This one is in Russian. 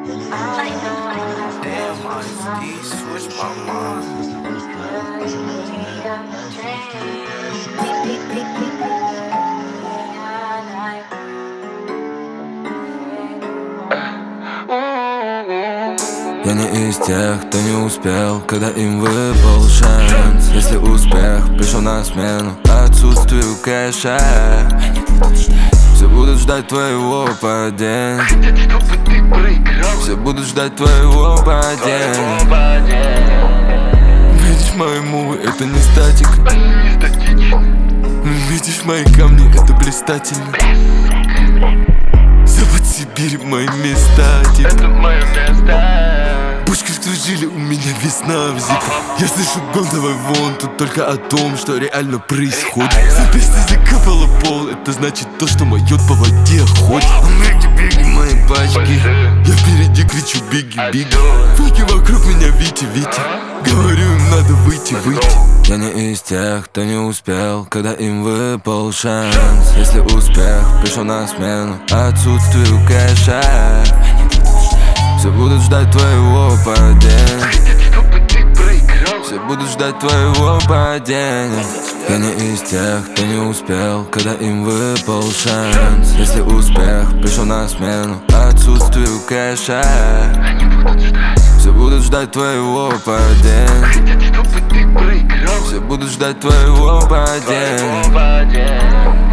Damn, honesty switched my mind. Я не из тех, кто не успел, когда им выпал шанс. Если успех пришел на смену отсутствию кэша, все будут ждать твоего падения. Все будут ждать твоего падения. Видишь, мои мувы, это не статика. Видишь, мои камни, это блистательно. Запад Сибирь, мои места, типа. Это мое место. Пучки жили, у меня весна в зипе. Я слышу гон, давай вон. Тут только о том, что реально происходит. За песни закапала пол. Это значит то, что моет по воде ходит. Беги, мои пачки. Я впереди кричу биги, биги. Фейки вокруг меня, Вити. Говорю, им надо выйти. Я не из тех, кто не успел, когда им выпал шанс. Если успех пришел на смену отсутствию кэша, все будут ждать твоего падения. Все будут ждать твоего падения. Я не из тех, кто не успел, когда им выпал шанс. Если успех пришел на смену отсутствию кэша, все будут ждать твоего падения. Все будут ждать твоего падения.